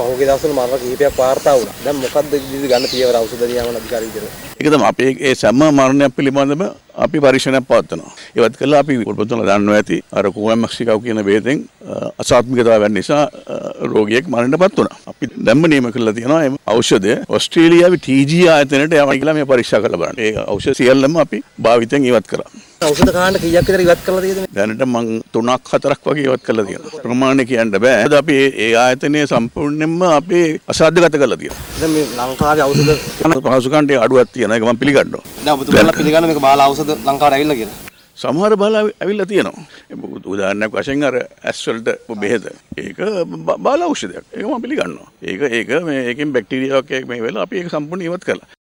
පහුගිය දවස්වල මරණ කිහිපයක් වාර්තා වුණා. දැන් මොකද්ද ඉදිරි ගන්න පියවර ඖෂධ නියාමන අධිකාරිය විදිහට? ඒක තමයි අපි ඒ සෑම මරණයක් පිළිබඳව අපි පරීක්ෂණයක් පවත්වනවා. ඒවත් කළා අපි පොතේ දන්නවා ඇති අර කුවමක්සිකව කියන වේදෙන් අසාත්මිකතාවයන් නිසා රෝගියෙක් මරණයටපත් වුණා. අපි දැම්ම නියම කරලා තියෙනවා මේ ಔಷධය ඕස්ට්‍රේලියාවේ TG ආයතනයට යවයි කියලා මේ පරීක්ෂා කරලා බලන්න. ඒ ඖෂධ සියල්ලම අපි භාවිතයෙන් ඉවත් කරා. ඖෂධ කාණ්ඩ කීයක් විතර ඉවත් කරලා තියෙද? දැනට මම 3ක් 4ක් වගේ ඉවත් කරලා තියෙනවා. ප්‍රමාණය කියන්න බෑ. අපි ඒ ආයතනයේ සම්පූර්ණයෙන්ම අපි අසාධ්‍යගත කරලා තියෙනවා. දැන් මේ ලංකාවේ ඖෂධ පහසුකම් ටික අඩුවක් තියෙනවා. ඒක මම පිළිගන්නවා. දැන් ඔබතුමාලා පිළිගන්න මේක බාල ඖෂධ ලංකාවට ඇවිල්ලා කියලා. සමහර බාල ඇවිල්ලා තියෙනවා. උදාහරණයක් වශයෙන් අර ඇස් වලට බෙහෙත. ඒක බාල ඖෂධයක්. ඒක මම පිළිගන්නවා. ඒක මේකෙන් බැක්ටීරියාවක් මේ වෙලාව අපි ඒක සම්පූර්ණ ඉවත් කළා.